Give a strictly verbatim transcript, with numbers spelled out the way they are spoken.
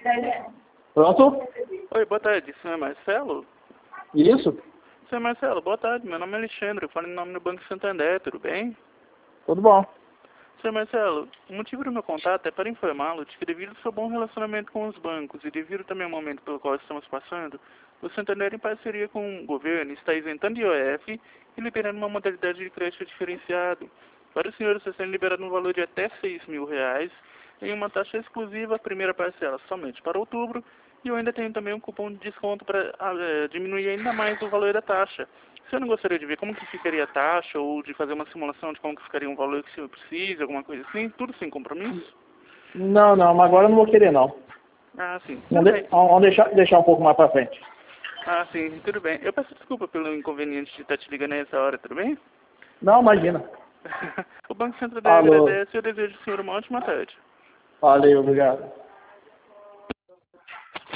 Pronto? Oi, boa tarde, senhor Marcelo? Isso? Senhor Marcelo, boa tarde, meu nome é Alexandre, eu falo em nome do Banco Santander, tudo bem? Tudo bom. Senhor Marcelo, o motivo do meu contato é para informá-lo de que devido ao seu bom relacionamento com os bancos e devido também ao momento pelo qual estamos passando, o Santander, em parceria com o governo, está isentando I O F e liberando uma modalidade de crédito diferenciado. Para os senhores, está sendo liberado um valor de até seis mil reais em uma taxa exclusiva, a primeira parcela somente para outubro, e eu ainda tenho também um cupom de desconto para ah, diminuir ainda mais o valor da taxa. Se eu não gostaria de ver como que ficaria a taxa ou de fazer uma simulação de como que ficaria um valor que se precisa, alguma coisa assim, tudo sem compromisso? Não, não, mas agora eu não vou querer não. Ah, sim. Tudo Vamos, de, bem. vamos deixar, deixar um pouco mais pra frente. Ah, sim, tudo bem. Eu peço desculpa pelo inconveniente de estar te ligando nessa hora, tudo bem? Não, imagina. O Banco Santander Falou. agradece e eu desejo ao senhor uma ótima tarde. Valeu, obrigado.